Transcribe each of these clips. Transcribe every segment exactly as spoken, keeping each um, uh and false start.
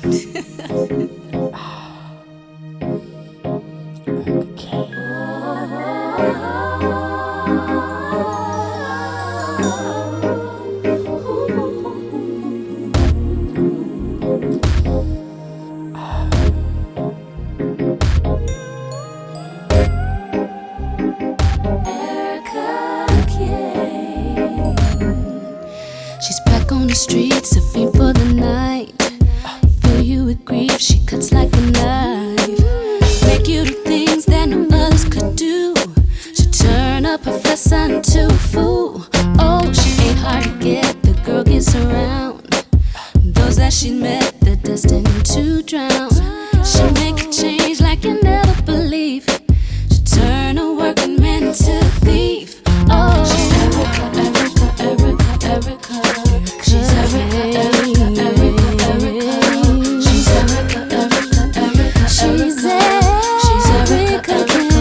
She's back on the streets, a fiend for the night. Fill you with grief, she cuts like a knife. Make you do things that no others could do. She turn up her first son to a fool. Oh, she ain't hard to get, the girl gets around. Those that she met, they're destined to drown. She make a change like you never believe. She turn a working man into a thief. Oh, she's Erica, Erica, Erica, Erica. She's Erica, Erica, Erica, Erica. She's Erica, Erica, Erica. She's Erica,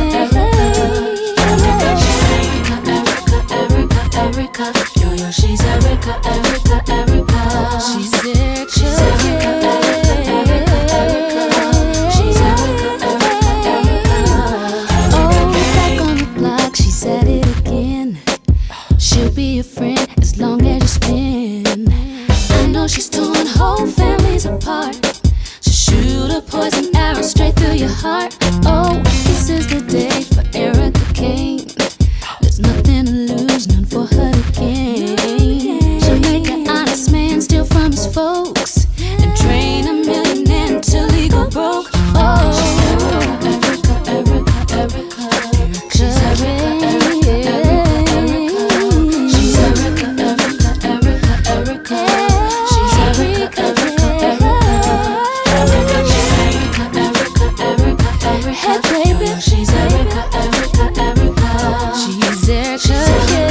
Erica, Erica, Erica. Yo, yo, she's Erica, Erica, Erica. She's Erica, she's Erica, Erica, Erica. She's Erica, Erica, Erica. Oh, back on the block, she's at it again. She'll be a friend as long as you spin. I know she's torn whole families apart. She'll shoot a poison arrow straight through your heart. Oh, this is the day for Erica Kane. There's nothing to lose, none for her to gain. She'll make an honest man steal from his folks and drain a millionaire until he go broke. Oh, she's Erica, Erica, Erica, Erica. She's Erica, Erica, Erica. She's Erica, Erica, Erica, Erica. She's Erica, Erica, Erica. She's Erica, Erica, Erica, Erica. Hey baby, she's Erica, Erica, Erica. She's Erica, Erica,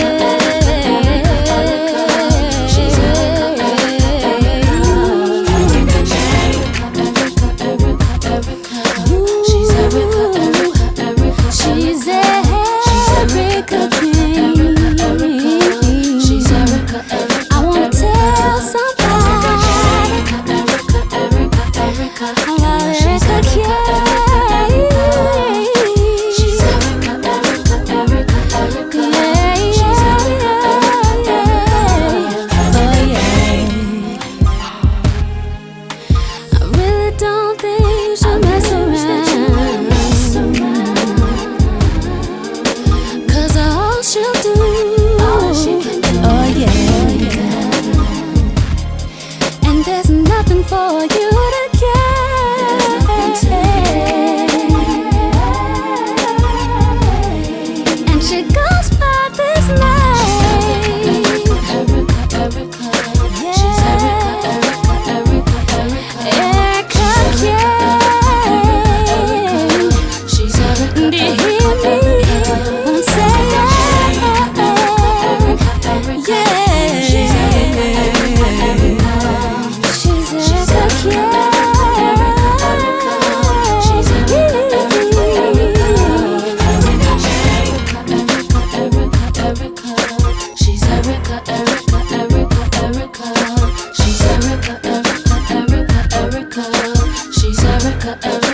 she's Erica, Erica, Erica. She's Erica, Erica, Erica. She's Erica King. She's Erica, Erica. I wanna tell somebody about Erica King. She's Erica, Erica, Erica, Erica. She's Erica, Erica, Erica. Oh yeah. I really don't think you should mess around, 'cause all she'll do, all she can do. Oh yeah. And there's nothing for you to get. And she goes by this name. Erica, Erica, Erica. She's Erica, Erica, Erica, Erica. Erica King. She's Erica, do you hear me? I'm saying, yeah. She's Erica, Erica. She's Erica King. She's Erica, Erica, Erica. She's Erica, Erica, Erica, Erica. She's Erica, Erica, Erica, Erica. She's Erica, Erica.